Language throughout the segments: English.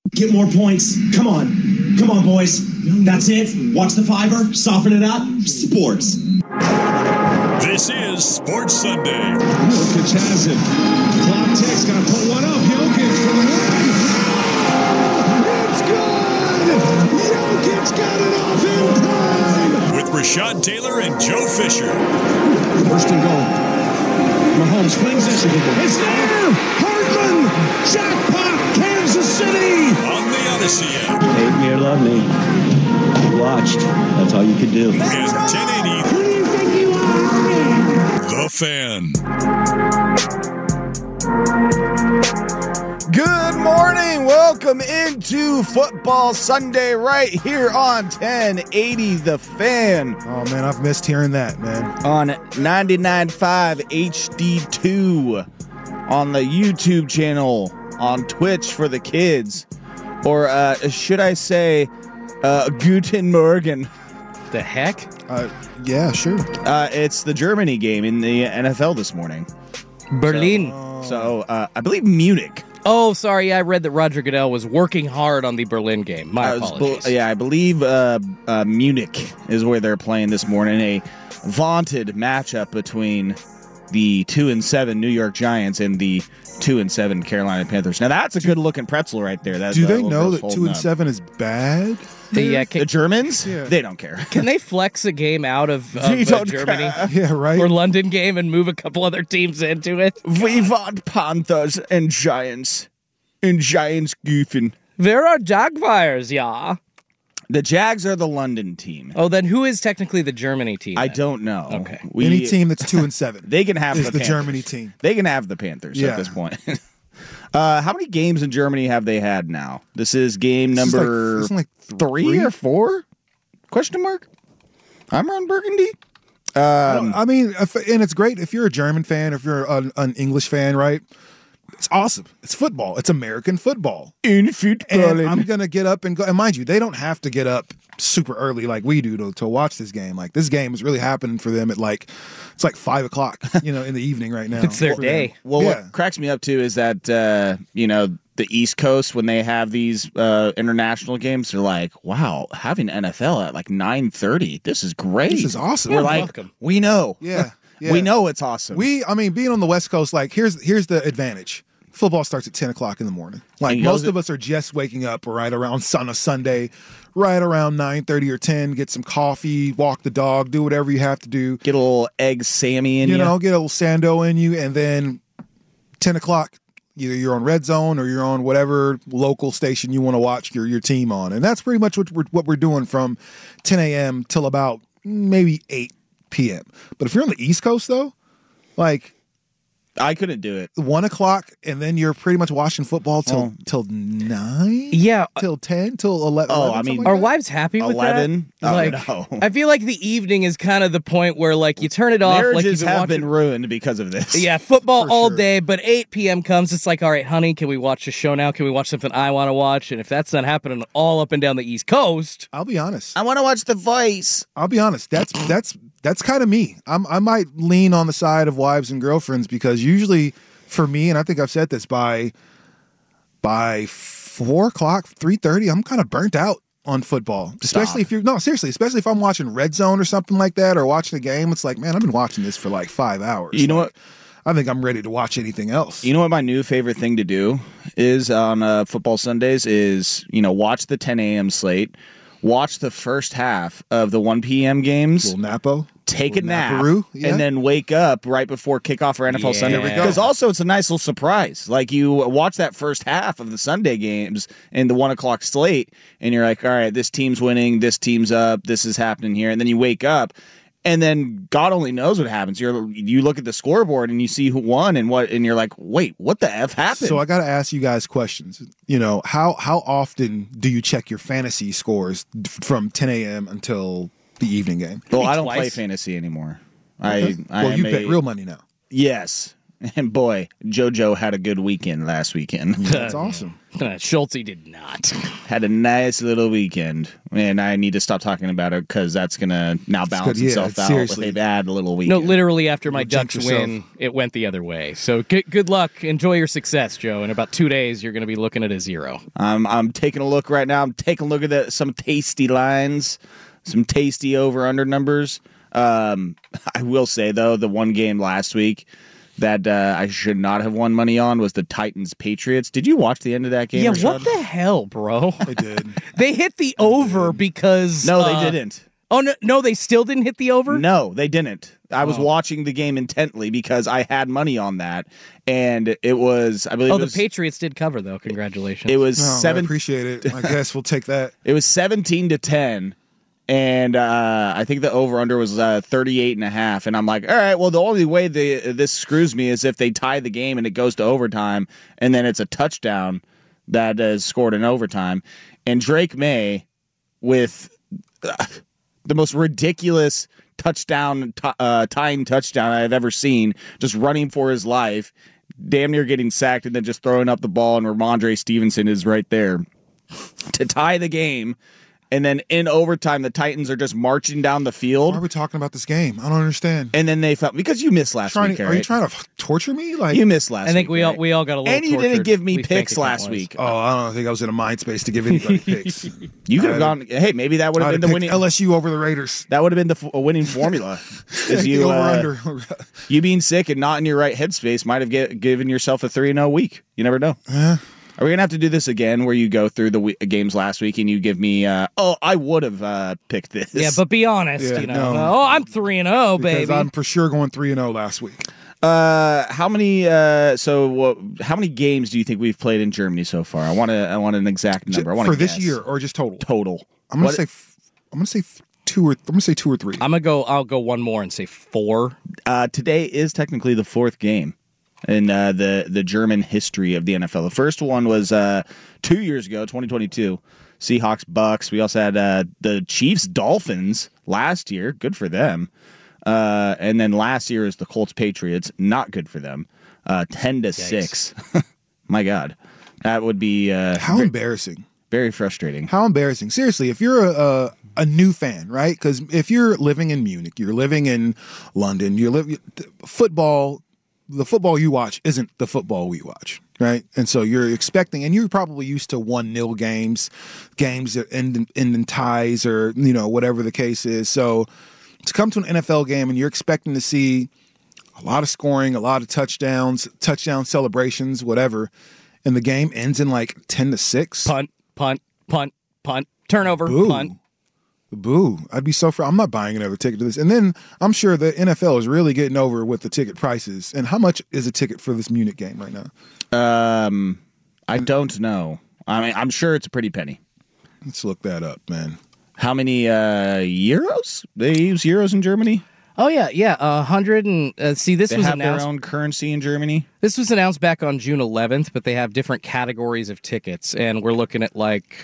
Get more points. Come on. Come on, boys. That's it. Watch the fiver. Soften it up. Sports. This is Sports Sunday. Jokic has it. Clock ticks. Got to put one up. Jokic for the win. It's good. Jokic got it off in time. With Rashad Taylor and Joe Fisher. First and goal. Mahomes flings it. It's there. Hartman. Jackpot. Kansas City. On the Odyssey app. Hate me or love me. You watched. That's all you could do. And 1080. Who do you think you are? The Fan. Good morning. Welcome into Football Sunday right here on 1080 The Fan. Oh, man, I've missed hearing that, man. On 99.5 HD2. On the YouTube channel. On Twitch for the kids. Or should I say, Guten Morgen. The heck? Yeah, sure. It's the Germany game in the NFL this morning. Berlin. So I believe Munich. Oh, sorry. I read that Roger Goodell was working hard on the Berlin game. My apologies. I believe Munich is where they're playing this morning. A vaunted matchup between the 2-7 New York Giants and the 2-7 Carolina Panthers. Now that's a good looking pretzel right there. That's Do they know that 2-7 is bad? Yeah, the Germans? Yeah. They don't care. can they flex a game out of Germany Yeah, right. or London game and move a couple other teams into it? We want Panthers and Giants. And Giants goofing. There are Jaguars, yeah. The Jags are the London team. Oh, then who is technically the Germany team? I then? don't know. Okay. Any team that's 2-7 They can have is the the Panthers. Germany team. They can have the Panthers Yeah. at this point. How many games in Germany have they had now? This is game number Isn't like 3 or 4? Question mark? I'm Ron Burgundy. I mean, and it's great if you're a German fan, if you're an English fan, right? It's awesome. It's football. It's American football. In football. And I'm going to get up and go. And mind you, they don't have to get up super early like we do to watch this game. Like, this game is really happening for them at it's like 5 o'clock, in the evening right now. It's their for day. them. Well, Yeah. what cracks me up, too, is that, the East Coast, when they have these international games, they're like, wow, having NFL at like 9:30, this is great. This is awesome. We're like, welcome. we know. Yeah. We know it's awesome. Being on the West Coast, like, here's the advantage. Football starts at 10 o'clock in the morning. Like, And most of us are just waking up right around on a Sunday, right around 9:30 or 10, get some coffee, walk the dog, do whatever you have to do. Get a little egg Sammy in You you. know, get a little Sando in you, and then 10 o'clock, either you're on Red Zone or you're on whatever local station you want to watch your team on. And that's pretty much what we're doing from 10 a.m. till about maybe 8 p.m. But if you're on the East Coast, though, like, I couldn't do it. 1 o'clock, and then you're pretty much watching football till 9? Yeah. Till 10? Till 11? Oh, 11, I mean, something Are like that? wives happy with 11? that? Oh, Like, no. I feel like the evening is kind of the point where, like, you turn it off. Like Marriages you've have watching, been ruined because of this. Yeah, football For all sure. day, but 8 p.m. comes, it's like, all right, honey, can we watch a show now? Can we watch something I want to watch? And if that's not happening all up and down the East Coast, I'll be honest. I want to watch The Voice. I'll be honest. That's kind of me. I might lean on the side of wives and girlfriends because usually for me, and I think I've said this, by 4 o'clock, 3:30, I'm kind of burnt out on football. Especially especially if I'm watching Red Zone or something like that, or watching a game. It's like, man, I've been watching this for like 5 hours. You know what? I think I'm ready to watch anything else. You know what my new favorite thing to do is on football Sundays is, watch the 10 a.m. slate, watch the first half of the 1 p.m. games, Little Napo. take a Little nap, Naparoo, yeah. and then wake up right before kickoff for NFL Yeah. Sunday. There we go. Because also it's a nice little surprise. Like, you watch that first half of the Sunday games in the 1 o'clock slate, and you're like, all right, this team's winning, this team's up, this is happening here. And then you wake up, and then God only knows what happens. You look at the scoreboard and you see who won and you're like, wait, what the F happened? So I got to ask you guys questions. How often do you check your fantasy scores from 10 a.m. until the evening game? Well, I don't twice. play fantasy anymore. Okay. I you am bet real money now. Yes. And boy, JoJo had a good weekend last weekend. That's awesome. Schulte did not. Had a nice little weekend. And I need to stop talking about it because that's going to now balance good. Yeah, itself out. seriously. With a bad little No, weekend. literally after my jinx Ducks yourself. win, it went the other way. So good luck. Enjoy your success, Joe. In about 2 days, you're going to be looking at a 0. I'm taking a look right now. I'm taking a look at some tasty lines, some tasty over-under numbers. I will say, though, the one game last week that I should not have won money on was the Titans-Patriots. Did you watch the end of that game? Yeah, Rashad? what the hell, bro? They did. They hit the over because... No, they didn't. Oh, no, they still didn't hit the over? No, they didn't. I was watching the game intently because I had money on that, and it was, I believe, Oh, it the was, Patriots did cover, though. Congratulations. it was No, I seven. appreciate it. I guess we'll take that. It was 17-10. And I think the over-under was 38.5. And I'm like, all right, well, the only way this screws me is if they tie the game and it goes to overtime, and then it's a touchdown that is scored in overtime. And Drake May, with the most ridiculous touchdown, tying touchdown I've ever seen, just running for his life, damn near getting sacked, and then just throwing up the ball, and Ramondre Stevenson is right there to tie the game. And then in overtime, the Titans are just marching down the Why field. are we talking about this game? I don't understand. And then they felt, because you missed last week, Are you trying to torture me? Like, You missed last week. I think we right? all got a little And you didn't tortured, give me at least picks bank last account-wise. week. oh, I don't think I was in a mind space to give anybody picks. You could have gone, hey, maybe that would have I'd been have the picked winning. LSU over the Raiders. That would have been the winning formula. Is you, over under. you being sick and not in your right headspace might have given yourself a 3-0 week. You never know. Are we going to have to do this again where you go through the games last week and you give me, I would have picked this. Yeah, but be honest, Yeah, you know. no. Oh, I'm 3-0, Because baby. I'm for sure going 3-0 last week. How many how many games do you think we've played in Germany so far? I want an exact number. I want for to this year or just total? total. I'm gonna say 2 or 3. I'll go one more and say 4. Today is technically the 4th game in the German history of the NFL. The first one was 2 years ago, 2022. Seahawks, Bucks. We also had the Chiefs, Dolphins last year. Good for them. And then last year is the Colts, Patriots. Not good for them. 10-6. My God, that would be How embarrassing. very frustrating. How embarrassing. Seriously, if you're a new fan, right? Because if you're living in Munich, you're living in London, football, the football you watch isn't the football we watch, right? And so you're expecting, and you're probably used to 1-0 games that end in ties or, whatever the case is. So to come to an NFL game and you're expecting to see a lot of scoring, a lot of touchdowns, touchdown celebrations, whatever, and the game ends in like 10-6. Punt, turnover, Boo. punt. Boo. I'd be so I'm not buying another ticket to this. And then I'm sure the NFL is really getting over with the ticket prices. And how much is a ticket for this Munich game right now? I don't know. I mean, I'm sure it's a pretty penny. Let's look that up, man. How many euros? They use euros in Germany? Oh yeah, 100 and see this They was have announced. their own currency in Germany? This was announced back on June 11th, but they have different categories of tickets, and we're looking at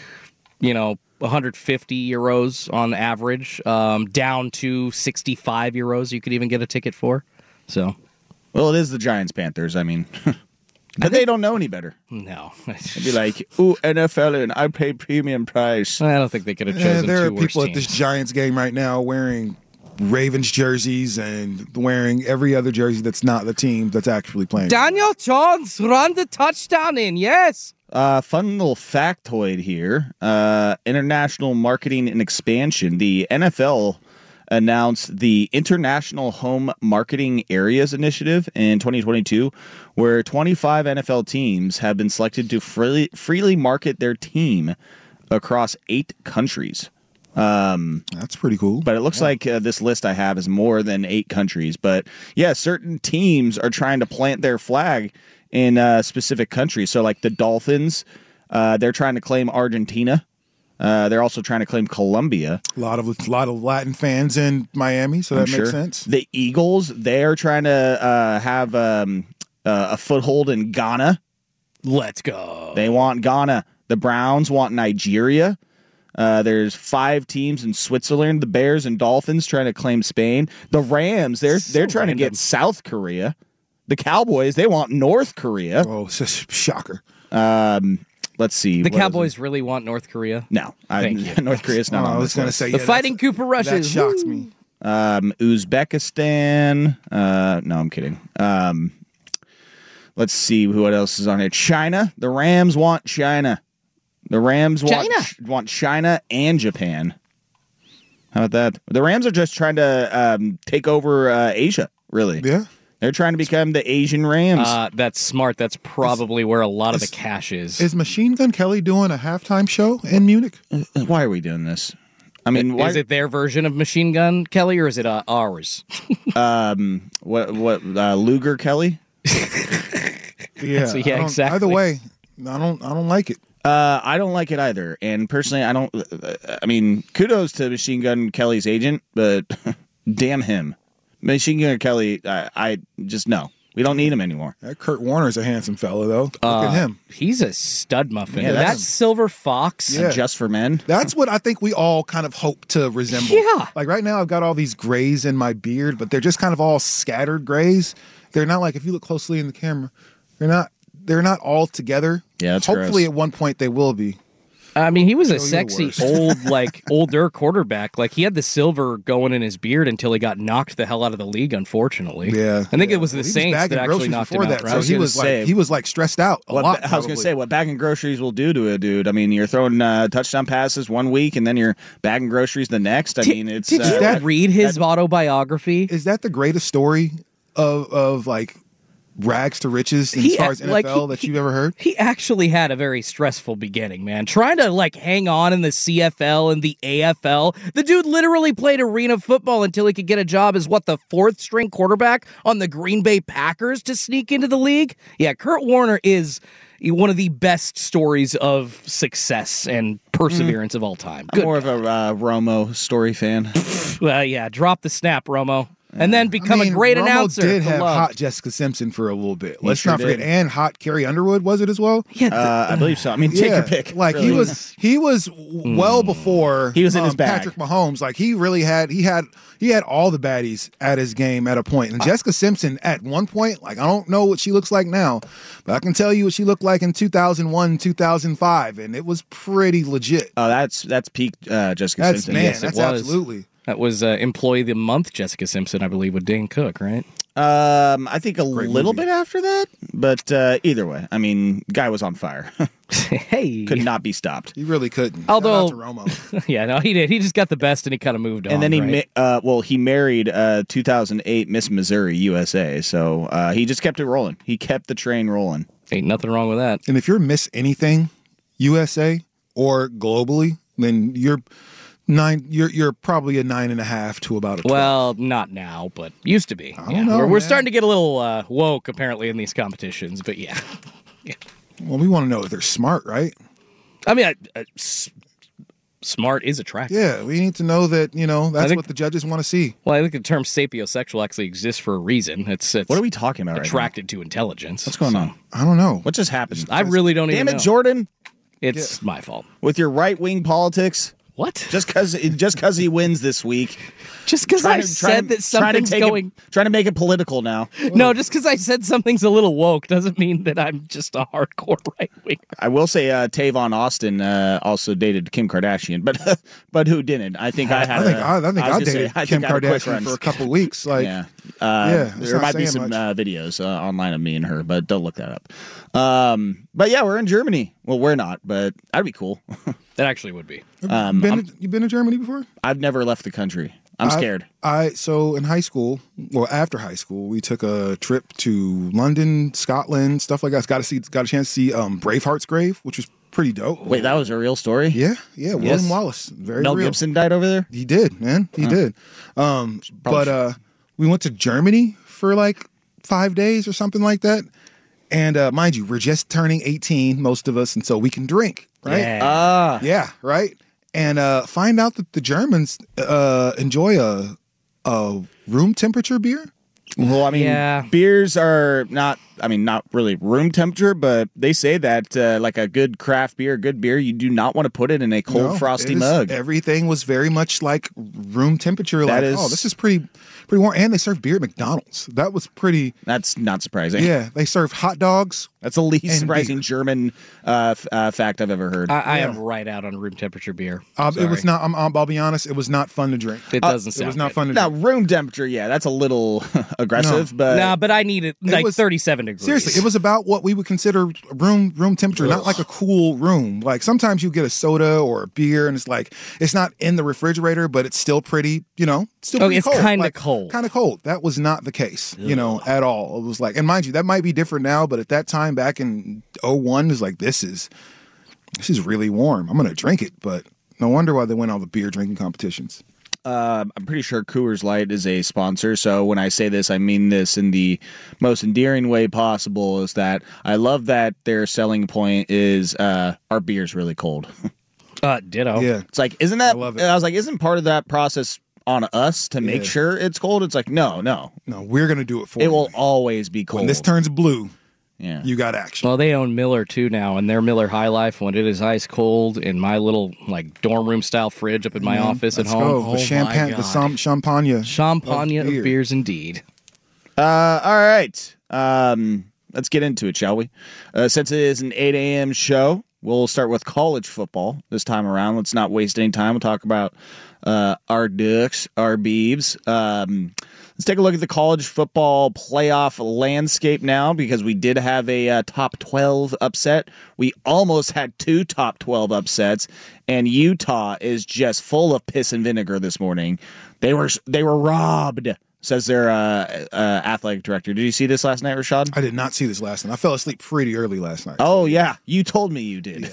150 euros on average, down to 65 euros. You could even get a ticket for. So, Well, it is the Giants Panthers. I mean, but they don't know any better. no, They'd be like, ooh, NFL, and I pay premium price. I don't think they could have chosen There are two worse people at this teams. Giants game right now wearing Ravens jerseys and wearing every other jersey that's not the team that's actually playing. Daniel Jones run the touchdown in. Yes. Fun little factoid here. International marketing and expansion. The NFL announced the International Home Marketing Areas Initiative in 2022, where 25 NFL teams have been selected to freely market their team across 8 countries. That's pretty cool. But it looks like this list I have is more than 8 countries. But yeah, certain teams are trying to plant their flag in specific countries. So like the Dolphins, they're trying to claim Argentina. They're also trying to claim Colombia. A lot of Latin fans in Miami, so that makes sense. The Eagles, they're trying to have a foothold in Ghana. Let's go. They want Ghana. The Browns want Nigeria. There's 5 teams in Switzerland. The Bears and Dolphins trying to claim Spain. The Rams, they're trying to get South Korea. The Cowboys, they want North Korea. Oh, it's just shocker. Let's see. The what is Cowboys really want North Korea? it? No. Thank you. North Korea's not on I was this going to list. say The yeah, Fighting Cooper that Rushes. shocks me. Uzbekistan. No, I'm kidding. Let's see what else is on here. China. The Rams want China. The Rams want China and Japan. How about that? The Rams are just trying to take over Asia, really. Yeah. They're trying to become the Asian Rams. That's smart. That's probably where a lot of the cash is. Is Machine Gun Kelly doing a halftime show in Munich? Why are we doing this? I mean, why Is it their version of Machine Gun Kelly, or is it ours? what Luger Kelly? Yeah. So, yeah, I don't- exactly. Either way, I don't like it. I don't like it either. And personally, I don't. I mean, kudos to Machine Gun Kelly's agent, but damn him, Machine Gun Kelly. I just no. We don't need him anymore. That Kurt Warner's a handsome fella, though. Look at him. He's a stud muffin. Yeah, that that's- Silver Fox. Yeah. Just for men. That's what I think we all kind of hope to resemble. Yeah. Like right now, I've got all these grays in my beard, but they're just kind of all scattered grays. They're not like, if you look closely in the camera, they're not all together. Yeah, that's Hopefully gross. at one point they will be. I mean, he was a your sexy worst. older quarterback. Like he had the silver going in his beard until he got knocked the hell out of the league. Unfortunately, Yeah. I think it was the Well, he Saints that bagging actually groceries knocked him before out. that, Right? so was he gonna was say- like stressed out a lot. I was going probably. to say what bagging groceries will do to a dude. I mean, you're throwing touchdown passes one week and then you're bagging groceries the next. I mean, it's Did you that- read his autobiography? Is that the greatest story of like rags to riches as He far as act- like, NFL he- that you've ever heard? He actually had a very stressful beginning, man. Trying to like hang on in the CFL and the AFL. The dude literally played arena football until he could get a job as the fourth string quarterback on the Green Bay Packers to sneak into the league. Yeah, Kurt Warner is one of the best stories of success and perseverance of all time. I'm more of a Romo story fan. Well, yeah, drop the snap, Romo. And then become I mean, a great Romo announcer. did have Beloved. hot Jessica Simpson for a little bit. Let's sure not forget, did. and hot Carrie Underwood was it as well? Yeah, I believe so. I mean, take your pick. Like really. he was well before He was in his bag. Patrick Mahomes. Like he really had all the baddies at his game at a point. And Jessica Simpson at one point, like I don't know what she looks like now, but I can tell you what she looked like in 2001, 2005, and it was pretty legit. Oh, that's peak Jessica That's Simpson. man, Yes, it that's was. absolutely. that was Employee of the Month, Jessica Simpson, I believe, with Dane Cook, right? I think a little movie. bit after that, but either way, I mean, guy was on fire. Hey. Could not be stopped. You really couldn't. Although- Shout out to Romo. Yeah, no, he did. He just got the best and he kind of moved on. And then he right? he married 2008 Miss Missouri USA, so he just kept it rolling. He kept the train rolling. Ain't nothing wrong with that. And if you're Miss Anything, USA or globally, then you're probably a 9.5 to about a 12. Well, not now, but used to be. don't know, we're man. starting to get a little woke apparently in these competitions, but yeah. Well, we want to know if they're smart, right? I mean, smart is attractive. Yeah, we need to know that, that's think- what the judges want to see. Well, I think the term sapiosexual actually exists for a reason. It's What are we talking about right now? attracted to intelligence. What's going on? I don't know. What just happened? I really don't Damn even it, know. Jordan! It's my fault. With your right wing politics, What? just because he wins this week, Just because I said that something's going... trying to make it political now. No, just because I said something's a little woke doesn't mean that I'm just a hardcore right winger. I will say Tavon Austin also dated Kim Kardashian, but who didn't? I think I had. I think I dated Kim think I had a quick Kardashian run. for a couple weeks. Like, Yeah. it's There not might be saying some much. videos online of me and her, but don't look that up. But yeah, we're in Germany. Well, we're not, but that'd be cool. That actually would be. you been to Germany before? I've never left the country. I'm scared. So in high school, well, after high school, we took a trip to London, Scotland, stuff like that. Got a chance to see Braveheart's grave, which was pretty dope. Wait, that was a real story? Yeah, William Wallace, very Mel real. Gibson died over there? He did, man. He did. But we went to Germany for like 5 days or something like that. And mind you, we're just turning 18, most of us, and so we can drink, right? Yeah. Yeah, right. And find out that the Germans enjoy a room temperature beer. Well, I mean, Yeah. beers are not really room temperature, but they say that like a good craft beer, good beer, you do not want to put it in a cold, No, frosty it is- mug. Everything was very much like room temperature. Like, is- oh, this is pretty warm. And they serve beer at McDonald's. That was pretty. That's not surprising. Yeah, they serve hot dogs. That's the least And surprising beer. German fact I've ever heard. I am right out on room temperature beer. It was not. I'll be honest. It was not fun to drink. It doesn't It sound was not good. fun to Now, drink. room temperature, yeah, that's a little aggressive, but Nah, but I need it like was- 37 degrees. Seriously, it was about what we would consider room temperature, not like a cool room. Like sometimes you get a soda or a beer, and it's like it's not in the refrigerator, but it's still pretty. Still Oh, pretty it's cold. kinda Like, cold. Kind of cold. That was not the case, at all. It was like, and mind you, that might be different now, but at that time back in 01, is like this is really warm. I'm gonna drink it, but no wonder why they win all the beer drinking competitions. I'm pretty sure Coors Light is a sponsor. So when I say this, I mean this in the most endearing way possible. Is that I love that their selling point is our beer's really cold. Ditto. Yeah, It's like, isn't that? I love it. I was like, isn't part of that process on us to make Yeah. sure it's cold? It's like, no, no, we're gonna do it for it you. will always be cold. When this turns blue, yeah. you got action. Well, they own Miller too now, and their Miller High Life, when it is ice cold in my little like dorm room style fridge up in my office at Let's home. go. Oh The champagne, my the God. champagne. Champagne of of beer. beers, indeed. All right. Let's get into it, shall we? Since it is an 8 a.m. show, we'll start with college football this time around. Let's not waste any time. We'll talk about our Ducks, our Beavs. Let's take a look at the college football playoff landscape now, because we did have a top 12 upset. We almost had 2 top 12 upsets, and Utah is just full of piss and vinegar this morning. They were robbed, says their athletic director. Did you see this last night, Rashad? I did not see this last night. I fell asleep pretty early last night. Oh, yeah. You told me you did.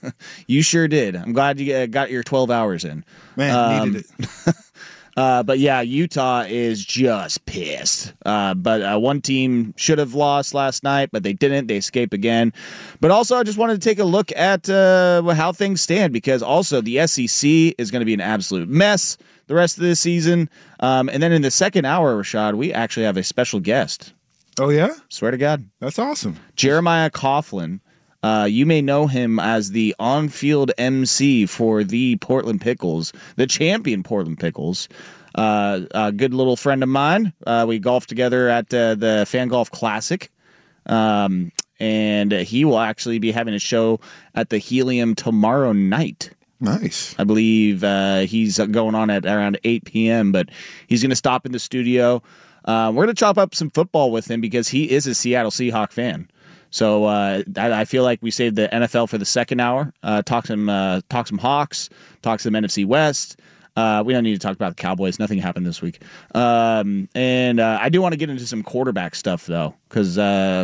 You sure did. I'm glad you got your 12 hours in. Man, needed it. But yeah, Utah is just pissed. But one team should have lost last night, but they didn't. They escape again. But also, I just wanted to take a look at how things stand, because also the SEC is going to be an absolute mess the rest of this season. And then in the second hour, Rashad, we actually have a special guest. Oh yeah, Swear to God. that's awesome. Jeremiah Coughlin. You may know him as the on-field MC for the Portland Pickles, the champion Portland Pickles. A good little friend of mine. We golfed together at the Fan Golf Classic. And he will actually be having a show at the Helium tomorrow night. Nice. I believe he's going on at around 8 p.m., but he's going to stop in the studio. We're going to chop up some football with him because he is a Seattle Seahawks fan. So I feel like we saved the NFL for the second hour. Talk some Hawks, talk some NFC West. We don't need to talk about the Cowboys. Nothing happened this week. And I do want to get into some quarterback stuff though, because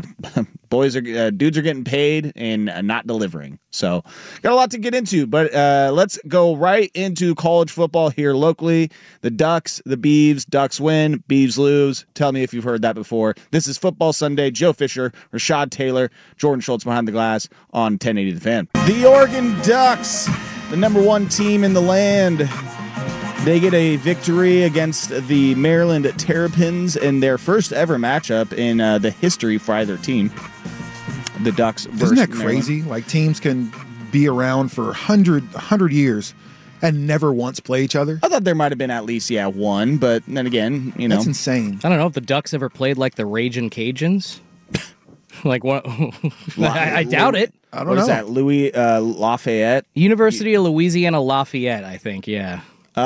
dudes are getting paid and not delivering. So got a lot to get into. But let's go right into college football here locally. The Ducks, the Beavs. Ducks win, Beavs lose. Tell me if you've heard that before. This is Football Sunday. Joe Fisher, Rashad Taylor, Jordan Schultz behind the glass on 1080 The Fan. The Oregon Ducks, the number 1 team in the land. They get a victory against the Maryland Terrapins in their first ever matchup in the history for either team. The Ducks versus Isn't that Maryland. crazy? Like teams can be around for 100 years and never once play each other. I thought there might have been at least, one, but then again, That's insane. I don't know if the Ducks ever played like the Ragin' Cajuns. Like what? I doubt it. I don't What know. is that, Louis Lafayette? University of Louisiana Lafayette, I think. Yeah.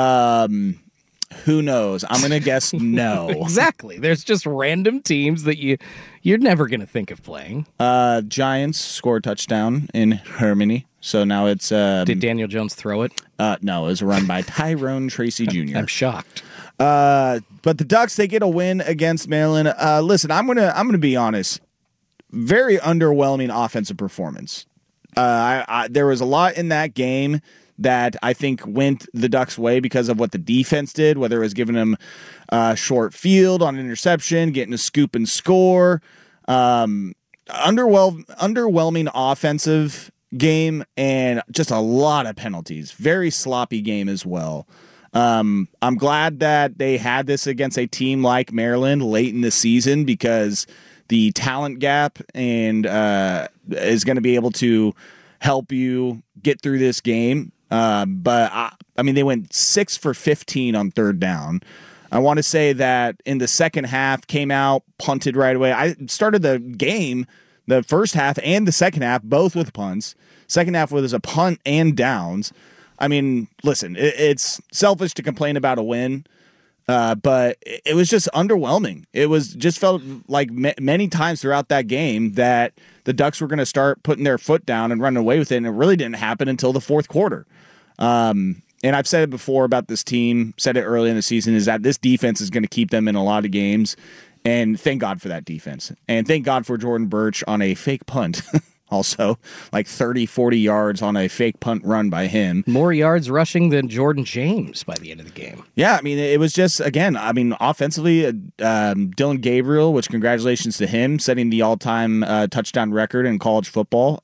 Who knows? I'm going to guess no. Exactly. There's just random teams that you're never going to think of playing. Giants score a touchdown in Harmony. So now it's Did Daniel Jones throw it? no, it was run by Tyrone Tracy Jr. I'm shocked. But the Ducks, they get a win against Maryland. Listen, I'm gonna be honest. Very underwhelming offensive performance. There was a lot in that game that I think went the Ducks' way because of what the defense did, whether it was giving them short field on interception, getting a scoop and score. Underwhelming offensive game and just a lot of penalties. Very sloppy game as well. I'm glad that they had this against a team like Maryland late in the season because the talent gap and is going to be able to help you get through this game. But I mean, they went 6 for 15 on third down. I want to say that in the second half, came out, punted right away. I started the game, the first half and the second half, both with punts. Second half was a punt and downs. I mean, listen, it's selfish to complain about a win, but it was just underwhelming. It was just felt like many times throughout that game that the Ducks were going to start putting their foot down and running away with it, and it really didn't happen until the fourth quarter. And I've said it before about this team, said it early in the season, is that this defense is going to keep them in a lot of games. And thank God for that defense. And thank God for Jordan Birch on a fake punt. Also, like 30, 40 yards on a fake punt run by him. More yards rushing than Jordan James by the end of the game. Yeah, I mean, it was just, again, I mean, offensively, Dylan Gabriel, which congratulations to him, setting the all-time touchdown record in college football,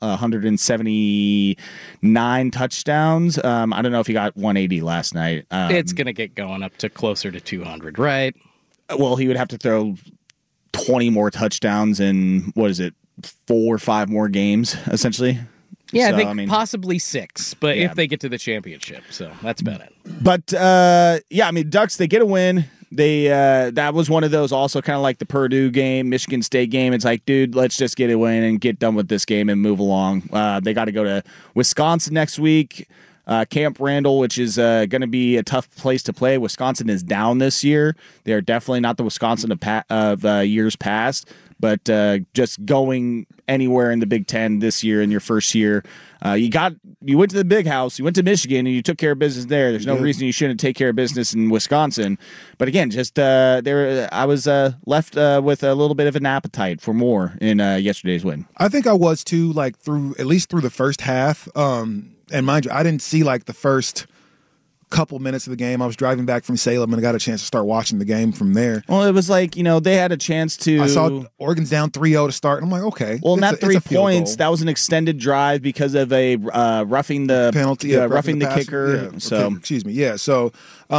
179 touchdowns. I don't know if he got 180 last night. It's going to get going up to closer to 200, right? Well, he would have to throw 20 more touchdowns in, 4 or 5 more games, essentially. Yeah, so, I think possibly 6, but yeah. if they get to the championship, so that's about it. But, yeah, I mean, Ducks, they get a win. They that was one of those also kind of like the Purdue game, Michigan State game. It's like, dude, let's just get a win and get done with this game and move along. They got to go to Wisconsin next week. Camp Randall, which is going to be a tough place to play. Wisconsin is down this year. They are definitely not the Wisconsin of years past, but just going anywhere in the Big Ten this year in your first year, you went to the big house, you went to Michigan, and you took care of business there. There's no reason you shouldn't take care of business in Wisconsin. But again, just I was left with a little bit of an appetite for more in yesterday's win. I think I was too, like at least through the first half. And mind you, I didn't see like the first couple minutes of the game. I was driving back from Salem and I got a chance to start watching the game from there. Well, it was like, they had a chance to... I saw Oregon's down 3-0 to start, and I'm like, okay. Well, not 3 points. That was an extended drive because of a roughing the penalty, roughing the kicker. Yeah, so excuse me. Yeah. So,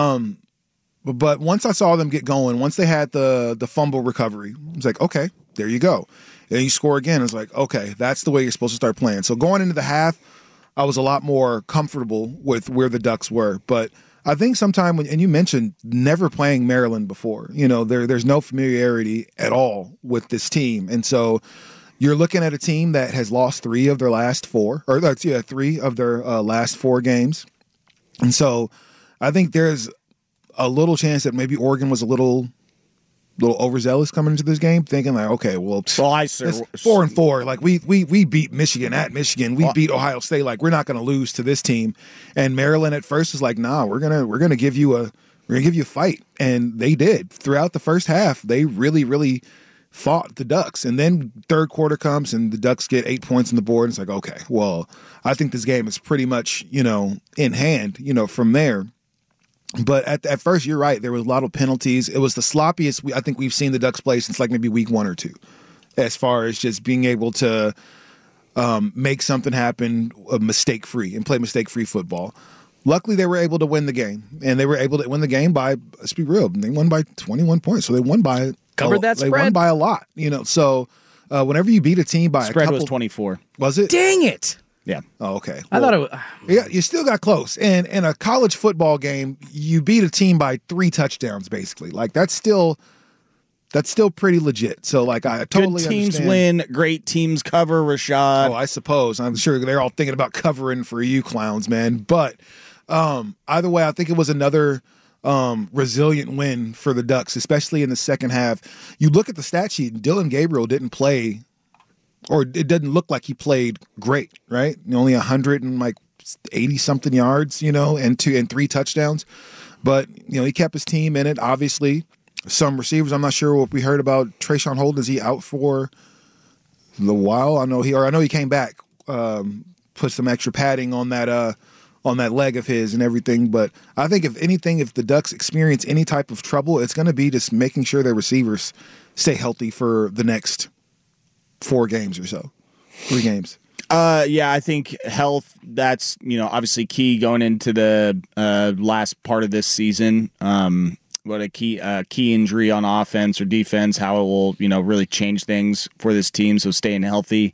but once I saw them get going, once they had the fumble recovery, I was like, okay, there you go. And you score again. It's like, okay, that's the way you're supposed to start playing. So going into the half, I was a lot more comfortable with where the Ducks were. But I think sometime and you mentioned never playing Maryland before, there's no familiarity at all with this team. And so you're looking at a team that has lost 3 of their last 4, or 3 of their last 4 games. And so I think there's a little chance that maybe Oregon was a little overzealous coming into this game, thinking like, okay, well, 4-4. Like we beat Michigan at Michigan. We beat Ohio State. Like we're not going to lose to this team. And Maryland at first was like, nah, we're gonna give you a fight, and they did. Throughout the first half, they really, really fought the Ducks. And then third quarter comes, and the Ducks get 8 points on the board. And it's like, okay, well, I think this game is pretty much in hand. From there. But at first, you're right. There was a lot of penalties. It was the sloppiest I think we've seen the Ducks play since like maybe week 1 or 2, as far as just being able to make something happen mistake-free and play mistake-free football. Luckily, they were able to win the game, and they were able to win the game by, let's be real, they won by 21 points. So they won by covered that spread. They won by a lot. So whenever you beat a team by spread a couple, was 24. Was it? Dang it! Yeah. Oh, okay. I thought it was... Yeah, you still got close. And in a college football game, you beat a team by 3 touchdowns, basically. Like that's still pretty legit. So like I totally good teams understand. Win, great teams cover, Rashad. Oh, I suppose. I'm sure they're all thinking about covering for you clowns, man. But either way, I think it was another resilient win for the Ducks, especially in the second half. You look at the stat sheet, Dylan Gabriel didn't play, or it didn't look like he played great, right? Only 180 something yards, and 3 touchdowns. But, he kept his team in it. Obviously, some receivers, I'm not sure what we heard about Trayshawn Holden. Is he out for the while? I know he came back, put some extra padding on that leg of his and everything. But I think if anything, if the Ducks experience any type of trouble, it's going to be just making sure their receivers stay healthy for the next 4 games or so. 3 games. Yeah, I think health, that's, obviously key going into the last part of this season. What a key injury on offense or defense, how it will, really change things for this team. So staying healthy.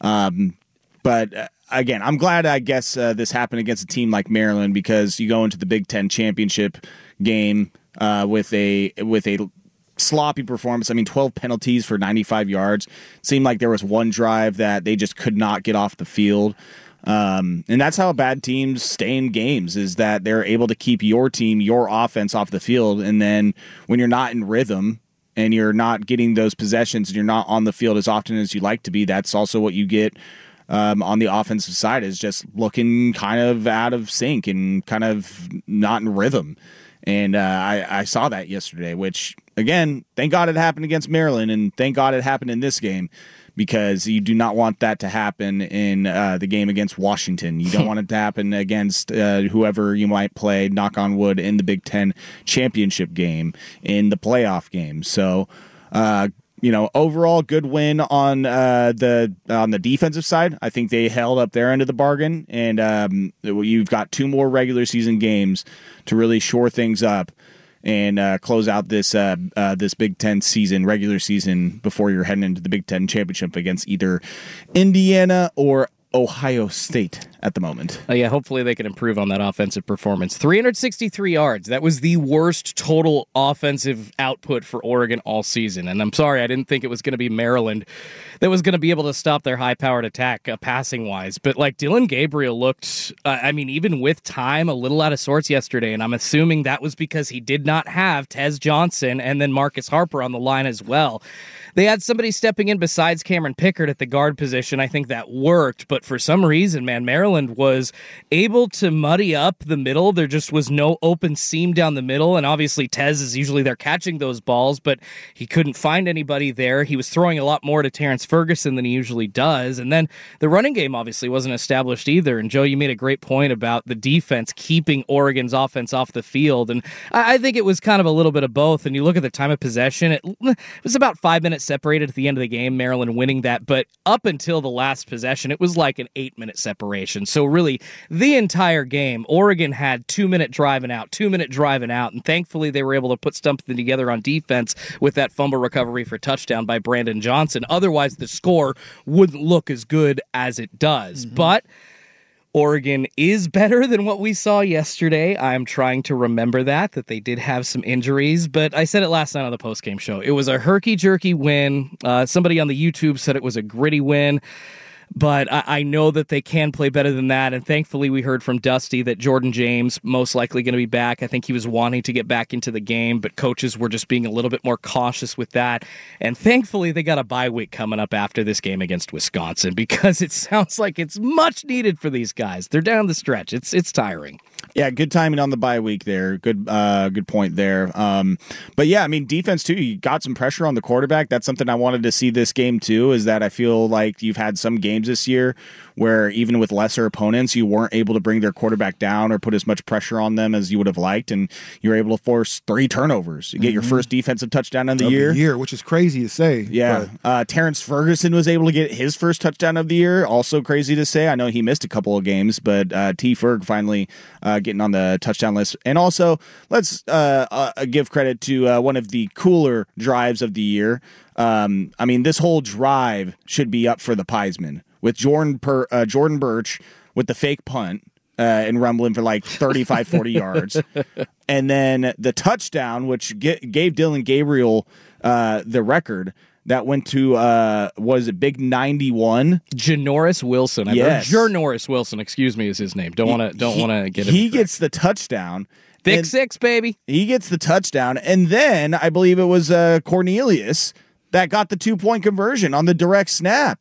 But again, I'm glad, I guess, this happened against a team like Maryland, because you go into the Big Ten championship game with a sloppy performance. I mean, 12 penalties for 95 yards. It seemed like there was one drive that they just could not get off the field. And that's how bad teams stay in games, is that they're able to keep your team, your offense off the field. And then when you're not in rhythm and you're not getting those possessions and you're not on the field as often as you like to be, that's also what you get on the offensive side, is just looking kind of out of sync and kind of not in rhythm. And I saw that yesterday, which, again, thank God it happened against Maryland, and thank God it happened in this game, because you do not want that to happen in the game against Washington. You don't want it to happen against whoever you might play, knock on wood, in the Big Ten championship game, in the playoff game. So, overall good win on the defensive side. I think they held up their end of the bargain, and you've got 2 more regular season games to really shore things up and close out this Big Ten season, regular season, before you're heading into the Big Ten championship against either Indiana or Ohio State at the moment. Yeah, hopefully they can improve on that offensive performance. 363 yards. That was the worst total offensive output for Oregon all season. And I'm sorry, I didn't think it was going to be Maryland that was going to be able to stop their high-powered attack passing-wise. But, Dillon Gabriel looked, even with time, a little out of sorts yesterday. And I'm assuming that was because he did not have Tez Johnson and then Marcus Harper on the line as well. They had somebody stepping in besides Cameron Pickard at the guard position. I think that worked. But for some reason, man, Maryland was able to muddy up the middle. There just was no open seam down the middle. And obviously, Tez is usually there catching those balls, but he couldn't find anybody there. He was throwing a lot more to Terrence Ferguson than he usually does. And then the running game obviously wasn't established either. And Joe, you made a great point about the defense keeping Oregon's offense off the field. And I think it was kind of a little bit of both. And you look at the time of possession, it was about 5 minutes separated at the end of the game, Maryland winning that. But up until the last possession, it was like an 8-minute separation. So really, the entire game, Oregon had 2-minute driving out, 2-minute driving out. And thankfully, they were able to put something together on defense with that fumble recovery for touchdown by Brandon Johnson. Otherwise, the score wouldn't look as good as it does. Mm-hmm. But Oregon is better than what we saw yesterday. I'm trying to remember that they did have some injuries, but I said it last night on the postgame show. It was a herky-jerky win. Somebody on the YouTube said it was a gritty win. But I know that they can play better than that, and thankfully we heard from Dusty that Jordan James most likely going to be back. I think he was wanting to get back into the game, but coaches were just being a little bit more cautious with that. And thankfully they got a bye week coming up after this game against Wisconsin, because it sounds like it's much needed for these guys. They're down the stretch. It's tiring. Yeah, good timing on the bye week there. Good point there. But yeah, I mean, defense too. You got some pressure on the quarterback. That's something I wanted to see this game too. Is that I feel like you've had some games this year where even with lesser opponents, you weren't able to bring their quarterback down or put as much pressure on them as you would have liked, and you were able to force 3 turnovers. You get your first defensive touchdown of the year, which is crazy to say. Yeah, Terrence Ferguson was able to get his first touchdown of the year. Also crazy to say. I know he missed a couple of games, but T. Ferg finally getting on the touchdown list. And also, let's give credit to one of the cooler drives of the year. I mean, this whole drive should be up for the Piesman, with Jordan Birch with the fake punt and rumbling for like 35, 40 yards. And then the touchdown, which gave Dillon Gabriel the record, that went to, was it Big 91? Janoris Wilson. Yes. Janoris Wilson, excuse me, is his name. Don't want to get it. He gets the touchdown. Thick 6, baby. He gets the touchdown. And then I believe it was Cornelius that got the 2-point conversion on the direct snap.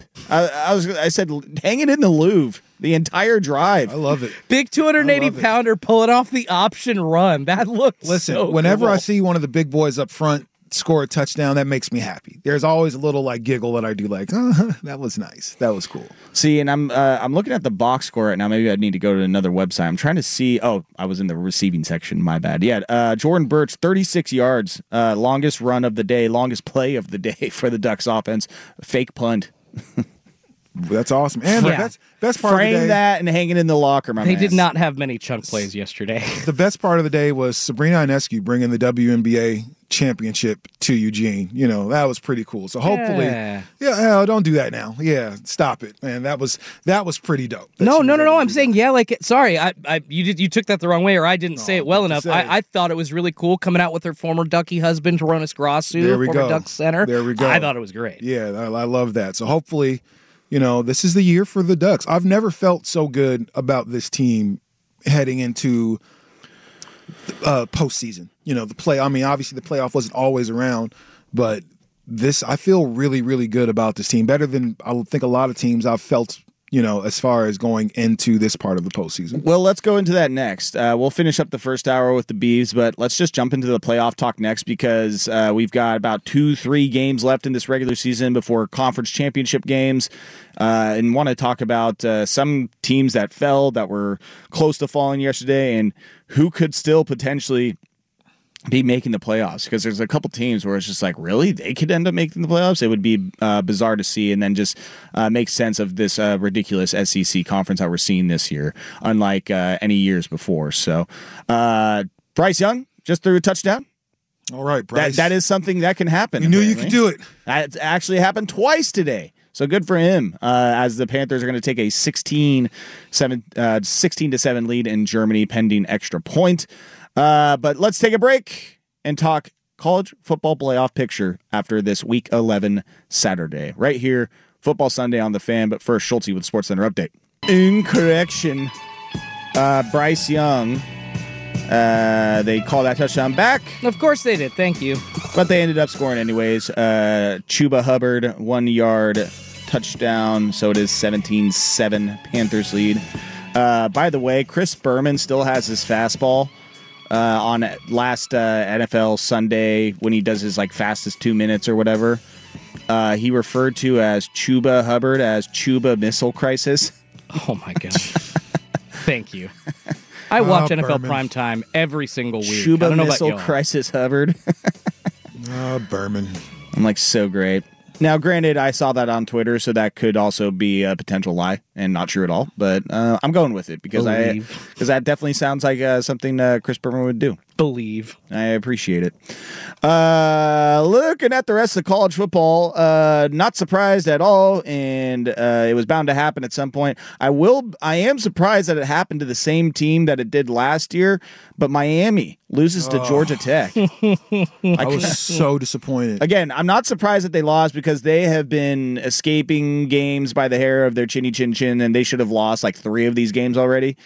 I said, hang it in the Louvre the entire drive. I love it. Big 280-pounder pulling off the option run. That looked so whenever cool. I see one of the big boys up front score a touchdown, that makes me happy. There's always a little giggle that I do, that was nice. That was cool. See, and I'm looking at the box score right now. Maybe I need to go to another website. I'm trying to see. Oh, I was in the receiving section. My bad. Yeah, Jordan Birch, 36 yards, longest run of the day, longest play of the day for the Ducks offense. Fake punt. That's awesome. And Yeah. the best part of the Frame day, that and hang it in the locker, my They man. did not have many chunk plays yesterday. the best part of the day was Sabrina Ionescu bringing the WNBA championship to Eugene. That was pretty cool. So hopefully, Yeah. don't do that now. Yeah, stop it, man. That was pretty dope. that No. she was able to I'm do saying, that. yeah, like, sorry, you took that the wrong way, or I didn't say it well what to enough. say. I thought it was really cool coming out with her former Ducky husband, Toronis Grossu, There we former go. Ducks center. There we go. I thought it was great. Yeah, I love that. So hopefully, this is the year for the Ducks. I've never felt so good about this team heading into postseason. The play. I mean, obviously the playoff wasn't always around, but I feel really, really good about this team. Better than I think a lot of teams I've felt. As far as going into this part of the postseason. Well, let's go into that next. We'll finish up the first hour with the Beavs, but let's just jump into the playoff talk next because we've got about 2-3 games left in this regular season before conference championship games, and want to talk about some teams that fell, that were close to falling yesterday, and who could still potentially be making the playoffs, because there's a couple teams where it's just like, really, they could end up making the playoffs. It would be bizarre to see, and then just make sense of this ridiculous SEC conference that we're seeing this year, unlike any years before. So Bryce Young just threw a touchdown. All right, Bryce. That is something that can happen. You knew you apparently. could do it. That actually happened twice today. So good for him, as the Panthers are going to take a 16-7 lead in Germany pending extra point. But let's take a break and talk college football playoff picture after this Week 11 Saturday. Right here, Football Sunday on the Fan. But first, Schulte with SportsCenter update. Incorrection. Bryce Young, they call that touchdown back, Of course they did. Thank you. but they ended up scoring anyways. Chuba Hubbard, 1 yard touchdown. So it is 17-7 Panthers lead. By the way, Chris Berman still has his fastball. On last NFL Sunday when he does his fastest 2 minutes or whatever, he referred to as Chuba Hubbard as Chuba Missile Crisis. Oh my gosh. Thank you. I watch NFL Berman. primetime every single week. I Chuba don't know about Missile y'all. Crisis Hubbard. Berman. I'm so great. Now, granted, I saw that on Twitter, so that could also be a potential lie and not true at all. But I'm going with it because Believe. that definitely sounds like something Chris Berman would do. Believe. I appreciate it. Looking at the rest of college football, not surprised at all, and it was bound to happen at some point. I am surprised that it happened to the same team that it did last year, but Miami loses to Georgia Tech. I was so disappointed. Again, I'm not surprised that they lost because they have been escaping games by the hair of their chinny chin chin, and they should have lost 3 of these games already.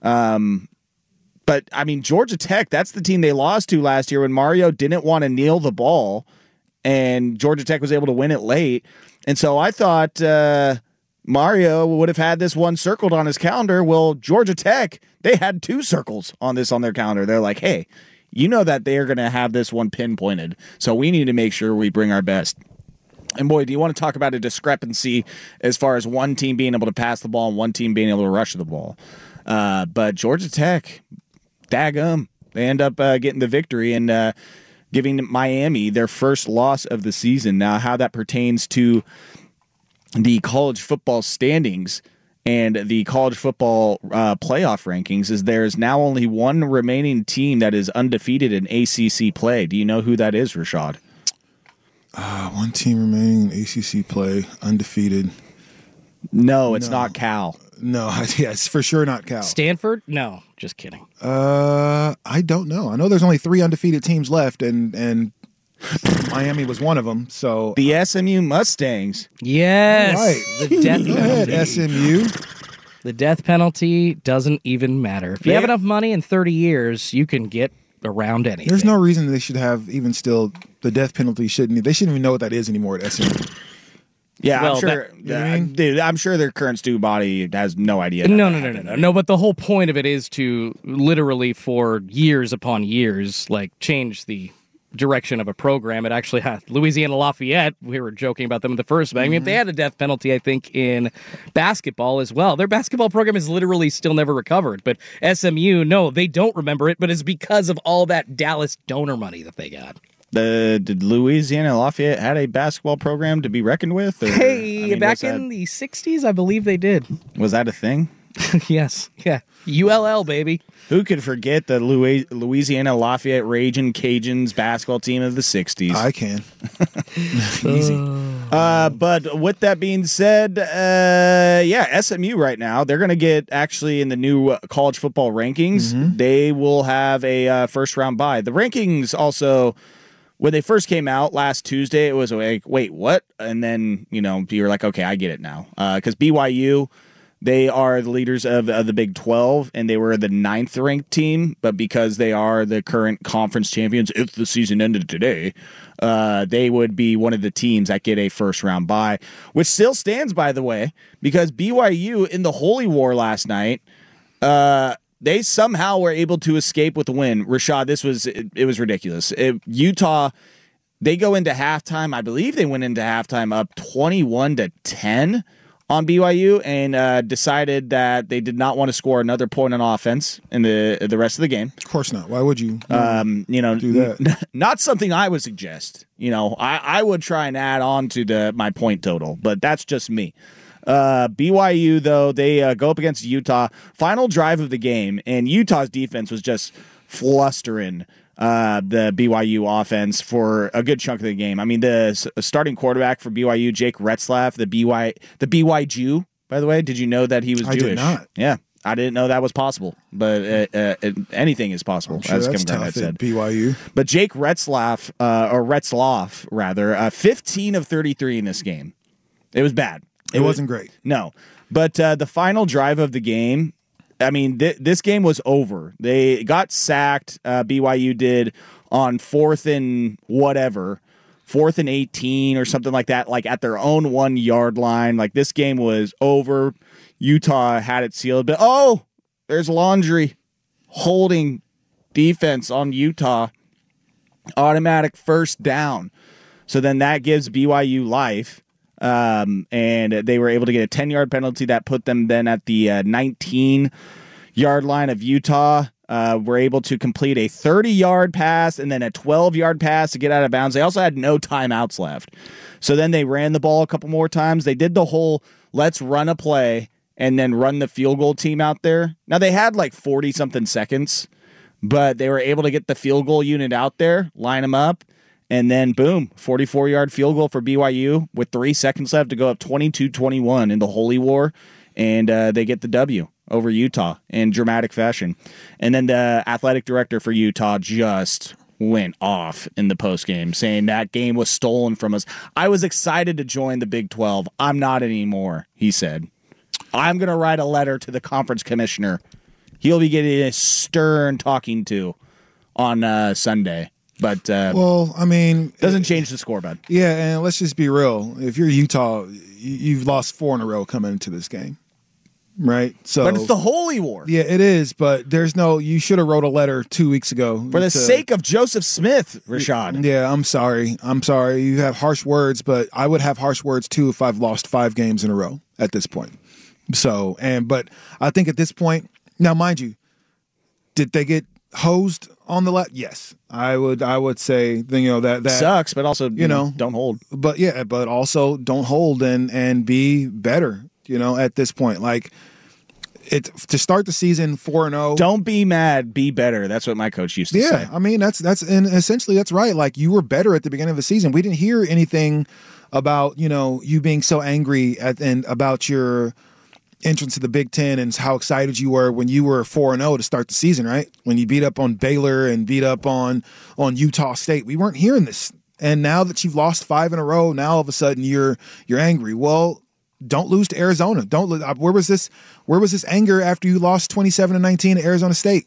But, I mean, Georgia Tech, that's the team they lost to last year when Mario didn't want to kneel the ball, and Georgia Tech was able to win it late. And so I thought Mario would have had this one circled on his calendar. Well, Georgia Tech, they had 2 circles on their calendar. They're like, hey, you know that they're going to have this one pinpointed, so we need to make sure we bring our best. And boy, do you want to talk about a discrepancy as far as one team being able to pass the ball and one team being able to rush the ball. But Georgia Tech, daggum, they end up getting the victory and giving Miami their first loss of the season. Now, how that pertains to the college football standings and the college football playoff rankings is there's now only one remaining team that is undefeated in ACC play. Do you know who that is, Rashad? One team remaining in ACC play, undefeated. No, it's not Cal. No, it's for sure not Cal. Stanford? No, just kidding. I don't know. I know there's only 3 undefeated teams left, and Miami was one of them. So The SMU Mustangs. Yes. Right. The death go ahead, penalty. SMU. The death penalty doesn't even matter. If you have enough money in 30 years, you can get around anything. There's no reason they should have even still the death penalty. They shouldn't even know what that is anymore at SMU. Yeah, Well, I'm sure. you know what I mean? Dude, I'm sure their current student body has no idea. No. But the whole point of it is to literally, for years upon years, change the direction of a program. It actually had Louisiana Lafayette. We were joking about them in the first. I mean, they had a death penalty, I think, in basketball as well. Their basketball program is literally still never recovered. But SMU, no, they don't remember it. But it's because of all that Dallas donor money that they got. Did Louisiana Lafayette had a basketball program to be reckoned with? Or, Hey, back was in the 60s, I believe they did. was that a thing? Yes. Yeah. ULL, baby. Who could forget the Louisiana Lafayette Ragin' Cajuns basketball team of the 60s? I can. Easy. But with that being said, SMU right now, they're going to get actually in the new college football rankings. They will have a first round bye. The rankings also, when they first came out last Tuesday, it was like, wait, what? And then, you're like, okay, I get it now. Because BYU, they are the leaders of the Big 12, and they were the 9th ranked team. But because they are the current conference champions, if the season ended today, they would be one of the teams that get a first round bye, which still stands, by the way, because BYU in the Holy War last night, they somehow were able to escape with a win. Rashad, it was ridiculous. Utah, they go into halftime. I believe they went into halftime up 21-10. On BYU, and decided that they did not want to score another point on offense in the rest of the game. Of course not. Why would you? Do that. Not something I would suggest. I would try and add on to my point total, but that's just me. BYU though, they go up against Utah. Final drive of the game, and Utah's defense was just flustering the BYU offense for a good chunk of the game. I mean, the starting quarterback for BYU, Jake Retzlaff, the BY Jew, by the way. Did you know that he was Jewish? I did not. Yeah, I didn't know that was possible, but anything is possible, I'm sure as that's Kevin Garnett tough said. at BYU. But Jake Retzlaff, or Retzloff, rather, 15 of 33 in this game. It was bad. It wasn't great. No, but the final drive of the game, I mean, this game was over. They got sacked, BYU did, on 4th and 18 or something like that, like at their own 1 yard line. Like, this game was over. Utah had it sealed. But, there's Laundry holding defense on Utah. Automatic first down. So then that gives BYU life. And they were able to get a 10-yard penalty that put them then at the 19-yard line of Utah. Were able to complete a 30-yard pass and then a 12-yard pass to get out of bounds. They also had no timeouts left. So then they ran the ball a couple more times. They did the whole let's run a play and then run the field goal team out there. Now, they had like 40-something seconds, but they were able to get the field goal unit out there, line them up, and then, boom, 44-yard field goal for BYU with 3 seconds left to go up 22-21 in the Holy War, and they get the W over Utah in dramatic fashion. And then the athletic director for Utah just went off in the postgame, saying that game was stolen from us. I was excited to join the Big 12. I'm not anymore, he said. I'm going to write a letter to the conference commissioner. He'll be getting a stern talking to on Sunday. But doesn't change the score, bud. Yeah, and let's just be real. If you're Utah, you've lost 4 in a row coming into this game, right? So, but it's the Holy War. Yeah, it is. But you should have wrote a letter 2 weeks ago for the sake of Joseph Smith, Rashad. Yeah, I'm sorry. You have harsh words, but I would have harsh words too if I've lost 5 games in a row at this point. So, but I think at this point, now mind you, did they get hosed on the left? Yes, I would say that sucks, but also don't hold. But also don't hold and be better. At this point, like to start the season 4-0. Don't be mad, be better. That's what my coach used to say. Yeah, I mean that's and essentially that's right. Like, you were better at the beginning of the season. We didn't hear anything about you being so angry and about your entrance to the Big Ten and how excited you were when you were 4-0 to start the season, right? When you beat up on Baylor and beat up on Utah State. We weren't hearing this. And now that you've lost 5 in a row, now all of a sudden you're angry. Well, don't lose to Arizona. Where was this anger after you lost 27-19 to Arizona State?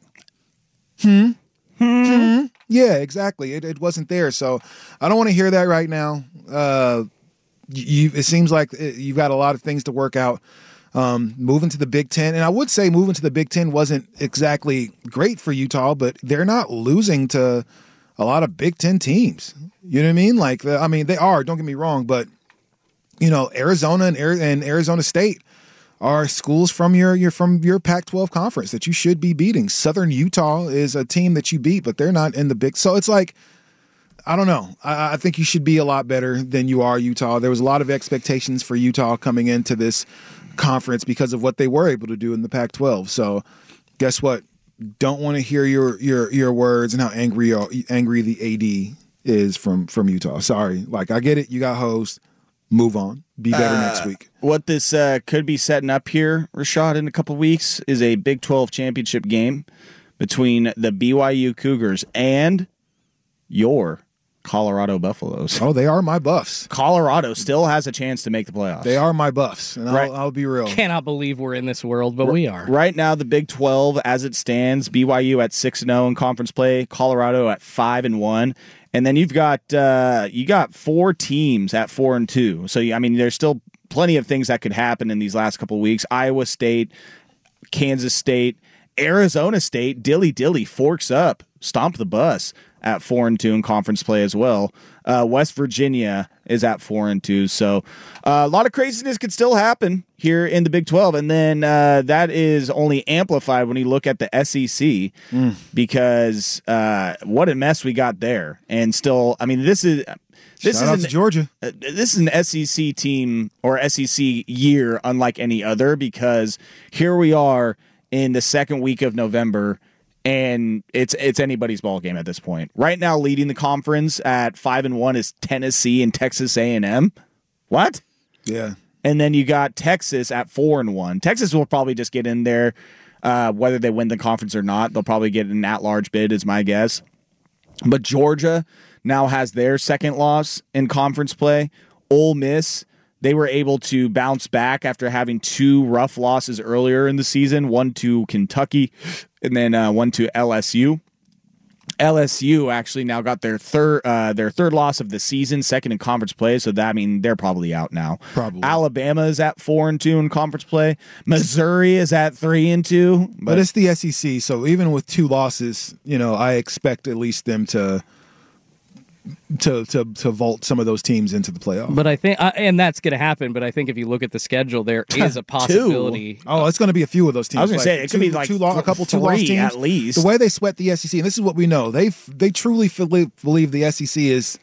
Yeah, exactly. It wasn't there. So I don't want to hear that right now. It seems like you've got a lot of things to work out. Moving to the Big Ten. And I would say moving to the Big Ten wasn't exactly great for Utah, but they're not losing to a lot of Big Ten teams. You know what I mean? They are, don't get me wrong, but Arizona and Arizona State are schools from your Pac-12 conference that you should be beating. Southern Utah is a team that you beat, but they're not in the big. So it's like, I don't know. I think you should be a lot better than you are, Utah. There was a lot of expectations for Utah coming into this conference because of what they were able to do in the Pac-12. So guess what? Don't want to hear your words and how angry the AD is from Utah. Sorry. Like, I get it. You got hosed. Move on. Be better next week. What this could be setting up here, Rashad, in a couple weeks is a Big 12 championship game between the BYU Cougars and your Colorado Buffaloes. Oh, they are my Buffs. Colorado still has a chance to make the playoffs. They are my Buffs, and Right. I'll be real. Cannot believe we're in this world, but we are. Right now, the Big 12, as it stands, BYU at 6-0 in conference play, Colorado at 5-1, and then you got 4 teams at 4-2. So I mean, there's still plenty of things that could happen in these last couple of weeks. Iowa State, Kansas State, Arizona State, dilly forks up, stomp the bus at 4-2 in conference play as well. West Virginia is at 4-2. So a lot of craziness could still happen here in the Big 12. And then that is only amplified when you look at the SEC because what a mess we got there. And still, I mean, this is Shout out to Georgia. This is an SEC team or SEC year unlike any other because here we are in the second week of November, and it's anybody's ball game at this point. Right now, leading the conference at 5-1 is Tennessee and Texas A&M. What? Yeah. And then you got Texas at 4-1. Texas will probably just get in there, whether they win the conference or not. They'll probably get an at-large bid, is my guess. But Georgia now has their second loss in conference play. Ole Miss, they were able to bounce back after having 2 rough losses earlier in the season, one to Kentucky and then one to LSU. LSU actually now got their third loss of the season, second in conference play, so that, I mean, they're probably out now. Probably. Alabama is at 4-2 in conference play. Missouri is at 3-2. But it's the SEC, so even with 2 losses, I expect at least them to vault some of those teams into the playoff. But I think, and that's going to happen. But I think if you look at the schedule, there is a possibility. Oh, it's going to be a few of those teams. I was going to say it could be like a couple 2-loss teams at least. The way they sweat the SEC, and this is what we know, they truly believe the SEC is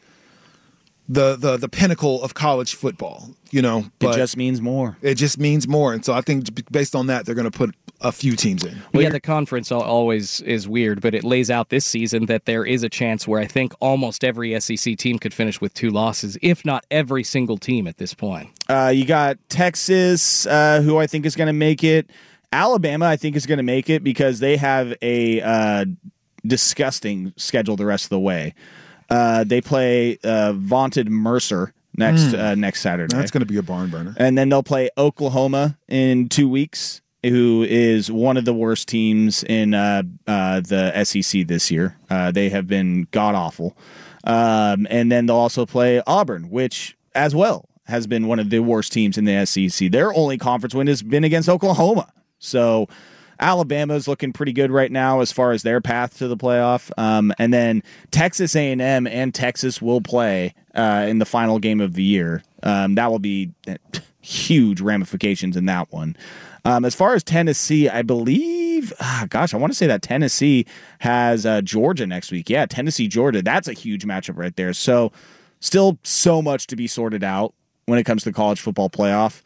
the pinnacle of college football. But it just means more. It just means more, and so I think based on that, they're going to put a few teams in. Well, yeah, the conference always is weird, but it lays out this season that there is a chance where I think almost every SEC team could finish with 2 losses, if not every single team at this point. You got Texas, who I think is going to make it. Alabama, I think, is going to make it because they have a disgusting schedule the rest of the way. They play vaunted Mercer next Saturday. That's going to be a barn burner. And then they'll play Oklahoma in 2 weeks, who is one of the worst teams in the SEC this year. They have been god-awful. And then they'll also play Auburn, which as well has been one of the worst teams in the SEC. Their only conference win has been against Oklahoma. So Alabama is looking pretty good right now as far as their path to the playoff. And then Texas A&M and Texas will play in the final game of the year. That will be huge ramifications in that one. As far as Tennessee, I believe, I want to say that Tennessee has Georgia next week. Yeah, Tennessee, Georgia. That's a huge matchup right there. So still so much to be sorted out when it comes to the college football playoff.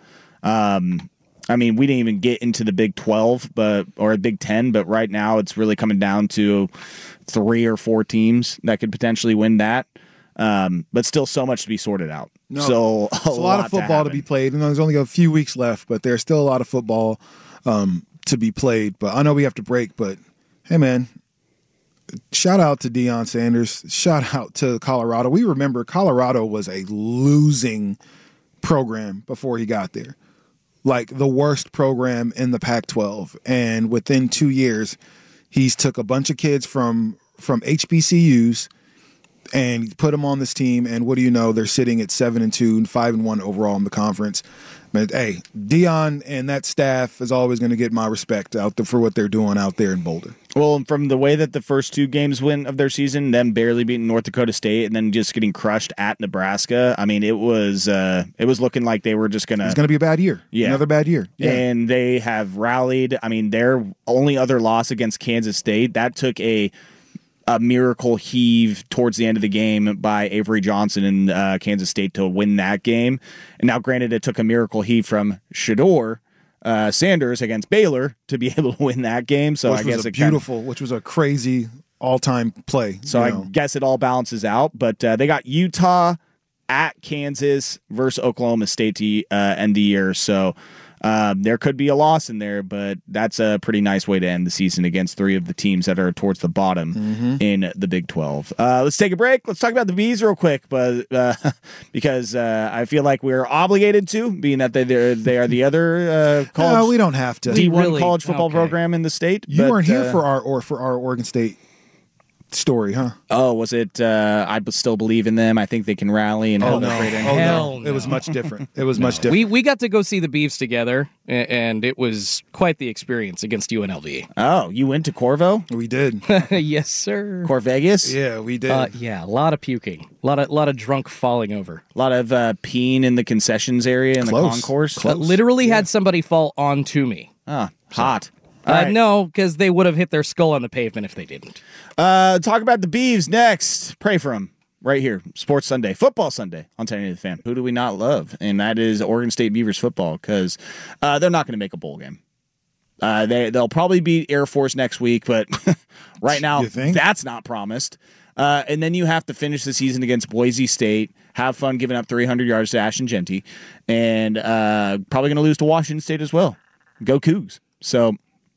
I mean, we didn't even get into the Big 12 or Big 10, but right now it's really coming down to 3 or 4 teams that could potentially win that. But still so much to be sorted out. No, so a lot of football to be played, and there's only a few weeks left, but there's still a lot of football to be played. But I know we have to break, but hey, man, shout out to Deion Sanders. Shout out to Colorado. We remember Colorado was a losing program before he got there, like the worst program in the Pac-12. And within 2 years, he's took a bunch of kids from HBCUs and put them on this team, and what do you know? They're sitting at 7-2 and 5-1 overall in the conference. But hey, Deion and that staff is always going to get my respect out there for what they're doing out there in Boulder. Well, from the way that the first 2 games went of their season, them barely beating North Dakota State and then just getting crushed at Nebraska, I mean, it was looking like they were just going to... It's going to be a bad year. Yeah. Another bad year. Yeah. And they have rallied. I mean, their only other loss against Kansas State, that took a a miracle heave towards the end of the game by Avery Johnson in Kansas State to win that game. And now, granted, it took a miracle heave from Shedeur Sanders against Baylor to be able to win that game. So which I guess was a it beautiful, which was a crazy all-time play. So I guess it all balances out. But they got Utah at Kansas versus Oklahoma State to end the year. So there could be a loss in there, but that's a pretty nice way to end the season against three of the teams that are towards the bottom in the Big 12. Let's take a break. Let's talk about the Bees real quick, but because I feel like we're obligated to, being that they are the other college. No, we don't have to. D1 college football program in the state. You weren't here for our Oregon State story, huh? Oh, was it? I still believe in them. I think they can rally and help. Hell no. It was much different. It was much different. We got to go see the Beavs together, and it was quite the experience against UNLV. Oh, you went to Corvo? We did. Yes, sir. Corvegas? Yeah, we did. Yeah, a lot of puking, a lot of drunk falling over. A lot of peeing in the concessions area in the concourse. Literally had somebody fall onto me. Ah, hot. Right. No, because they would have hit their skull on the pavement if they didn't. Talk about the Beavs next. Pray for them right here. Sports Sunday, Football Sunday on 1080 The Fan. Who do we not love? And that is Oregon State Beavers football, because they're not going to make a bowl game. They'll probably beat Air Force next week, but right now that's not promised. And then you have to finish the season against Boise State, have fun giving up 300 yards to Ashton Genty, and probably going to lose to Washington State as well. Go Cougs. So...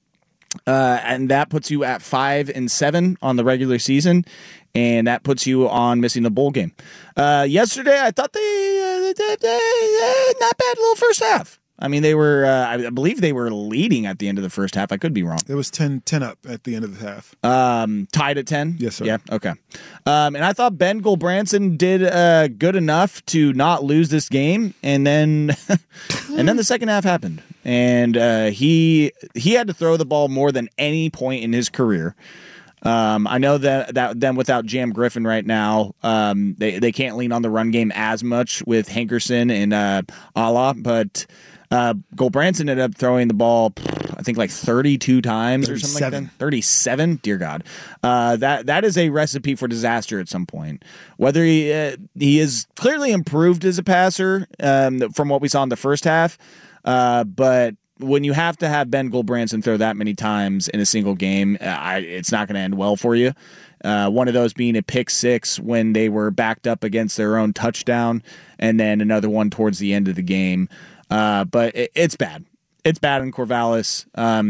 and that puts you at 5-7 on the regular season, and that puts you on missing the bowl game. Yesterday, I thought they not bad little first half. I mean, they were, I believe they were leading at the end of the first half. I could be wrong. It was 10 up at the end of the half. Tied at 10? Yes, sir. Yeah, okay. And I thought Ben Gulbranson did good enough to not lose this game, and then the second half happened. And he had to throw the ball more than any point in his career. I know that them without Jam Griffin right now, they can't lean on the run game as much with Hankerson and Allah, but Gulbranson ended up throwing the ball, I think, like 32 times 37. or something like that. 37? Dear God. That is a recipe for disaster at some point. Whether he is clearly improved as a passer from what we saw in the first half, but when you have to have Ben Gulbranson throw that many times in a single game, it's not going to end well for you. One of those being a pick six when they were backed up against their own touchdown, and then another one towards the end of the game. But it's bad. It's bad in Corvallis.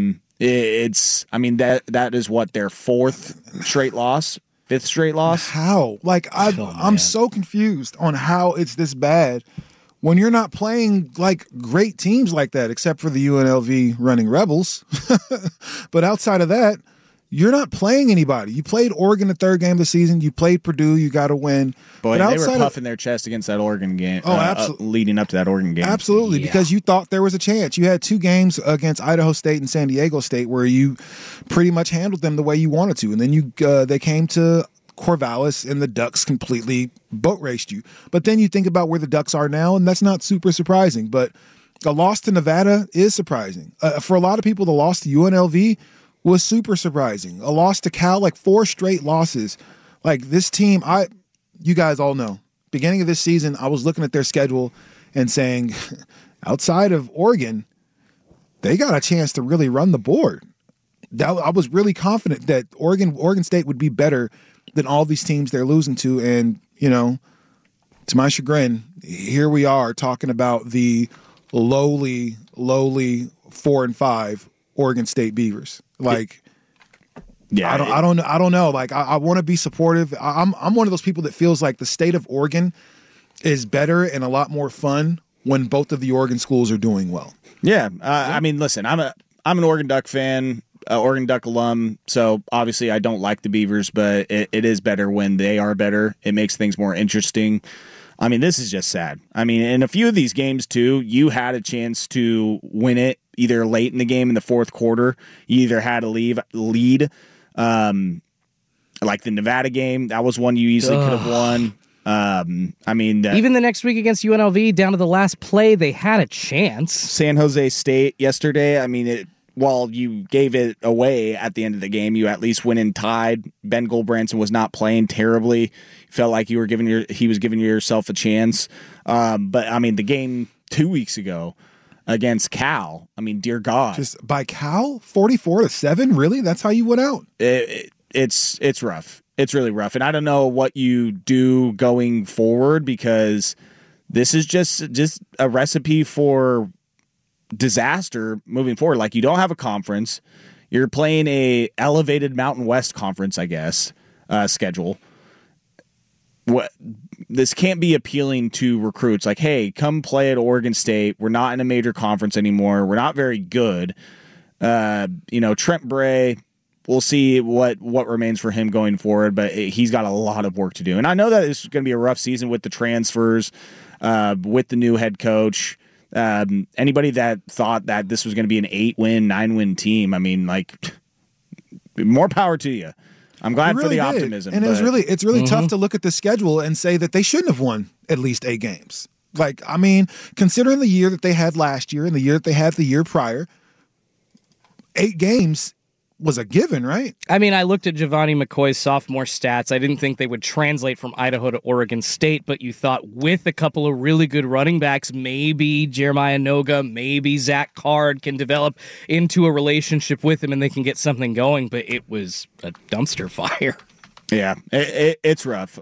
That is what, their fifth straight loss. How? Like, I'm so confused on how it's this bad when you're not playing like great teams like that, except for the UNLV Running Rebels. But outside of that, you're not playing anybody. You played Oregon the third game of the season. You played Purdue. You got to win. Boy, they were puffing their chest against that Oregon game. Oh, absolutely. Leading up to that Oregon game. Absolutely, because you thought there was a chance. You had two games against Idaho State and San Diego State where you pretty much handled them the way you wanted to. And then they came to Corvallis, and the Ducks completely boat raced you. But then you think about where the Ducks are now, and that's not super surprising. But a loss to Nevada is surprising. For a lot of people, the loss to UNLV was super surprising. A loss to Cal, like 4 straight losses. Like, this team, you guys all know, beginning of this season, I was looking at their schedule and saying, outside of Oregon, they got a chance to really run the board. I was really confident that Oregon State would be better than all these teams they're losing to. And, to my chagrin, here we are talking about the lowly 4-5 Oregon State Beavers. Like, yeah, I don't know. Like, I want to be supportive. I'm one of those people that feels like the state of Oregon is better and a lot more fun when both of the Oregon schools are doing well. Yeah. I mean, listen, I'm an Oregon Duck fan. Oregon Duck alum, so obviously I don't like the Beavers, but it is better when they are better. It makes things more interesting. I mean, this is just sad. I mean, in a few of these games, too, you had a chance to win it either late in the game in the fourth quarter. You either had a lead, like the Nevada game. That was one you easily could have won. Even the next week against UNLV, down to the last play, they had a chance. San Jose State yesterday, I mean, while you gave it away at the end of the game, you at least went and tied, Ben Goldbranson was not playing terribly. Felt like he was giving yourself a chance. But I mean, the game 2 weeks ago against Cal, I mean, dear God. Just by Cal, 44-7? Really? That's how you went out? It's rough. It's really rough. And I don't know what you do going forward, because this is just a recipe for disaster moving forward. Like, you don't have a conference. You're playing a elevated Mountain West Conference, I guess, schedule. This can't be appealing to recruits. Like, hey, come play at Oregon State. We're not in a major conference anymore. We're not very good. Trent Bray, we'll see what remains for him going forward, but he's got a lot of work to do. And I know that it's going to be a rough season with the transfers, with the new head coach. Anybody that thought that this was going to be an 8-win, 9-win team, I mean, like, more power to you. I'm glad for the optimism. And it's really tough to look at the schedule and say that they shouldn't have won at least 8 games. Like, I mean, considering the year that they had last year and the year that they had the year prior, 8 games was a given, right? I mean, I looked at Giovanni McCoy's sophomore stats. I didn't think they would translate from Idaho to Oregon State, but you thought with a couple of really good running backs, maybe Jeremiah Noga, maybe Zach Card can develop into a relationship with him and they can get something going, but it was a dumpster fire. Yeah, it's rough.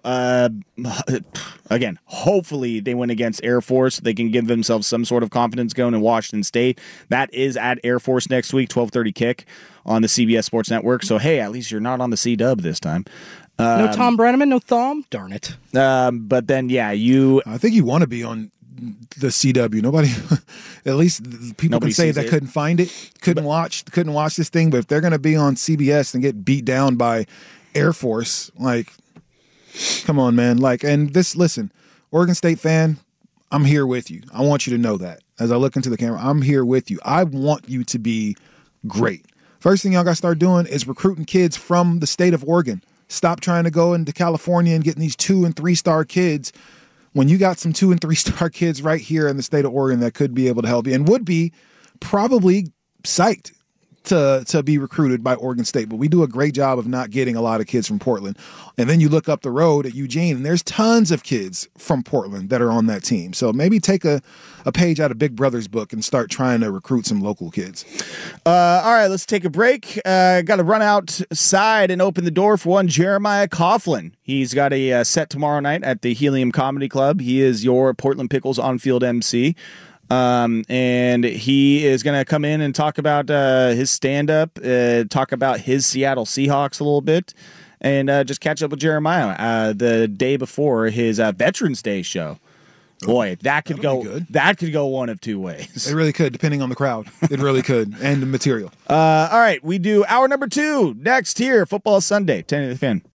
Again, hopefully they win against Air Force. They can give themselves some sort of confidence going in Washington State. That is at Air Force next week, 12:30 kick on the CBS Sports Network. So, hey, at least you're not on the C-Dub this time. No Tom Brenneman, no Thom? Darn it. But then, yeah, I think you want to be on the CW. Nobody, at least people can say they couldn't find it, couldn't watch this thing, but if they're going to be on CBS and get beat down by Air Force, like, come on, man. Like, and listen, Oregon State fan, I'm here with you. I want you to know that. As I look into the camera, I'm here with you. I want you to be great. First thing y'all got to start doing is recruiting kids from the state of Oregon. Stop trying to go into California and getting these 2- and 3-star kids when you got some 2- and 3-star kids right here in the state of Oregon that could be able to help you and would be probably psyched to be recruited by Oregon State. But we do a great job of not getting a lot of kids from Portland. And then you look up the road at Eugene, and there's tons of kids from Portland that are on that team. So maybe take a page out of Big Brother's book and start trying to recruit some local kids. All right, let's take a break. Got to run outside and open the door for one Jeremiah Coughlin. He's got a set tomorrow night at the Helium Comedy Club. He is your Portland Pickles on-field MC. And he is going to come in and talk about his stand-up, talk about his Seattle Seahawks a little bit, and just catch up with Jeremiah the day before his Veterans Day show. Boy, that could go good. That could go one of two ways. It really could, depending on the crowd. It really could, and the material. All right, we do hour number 2 next here, Football Sunday, 10 to the Fan.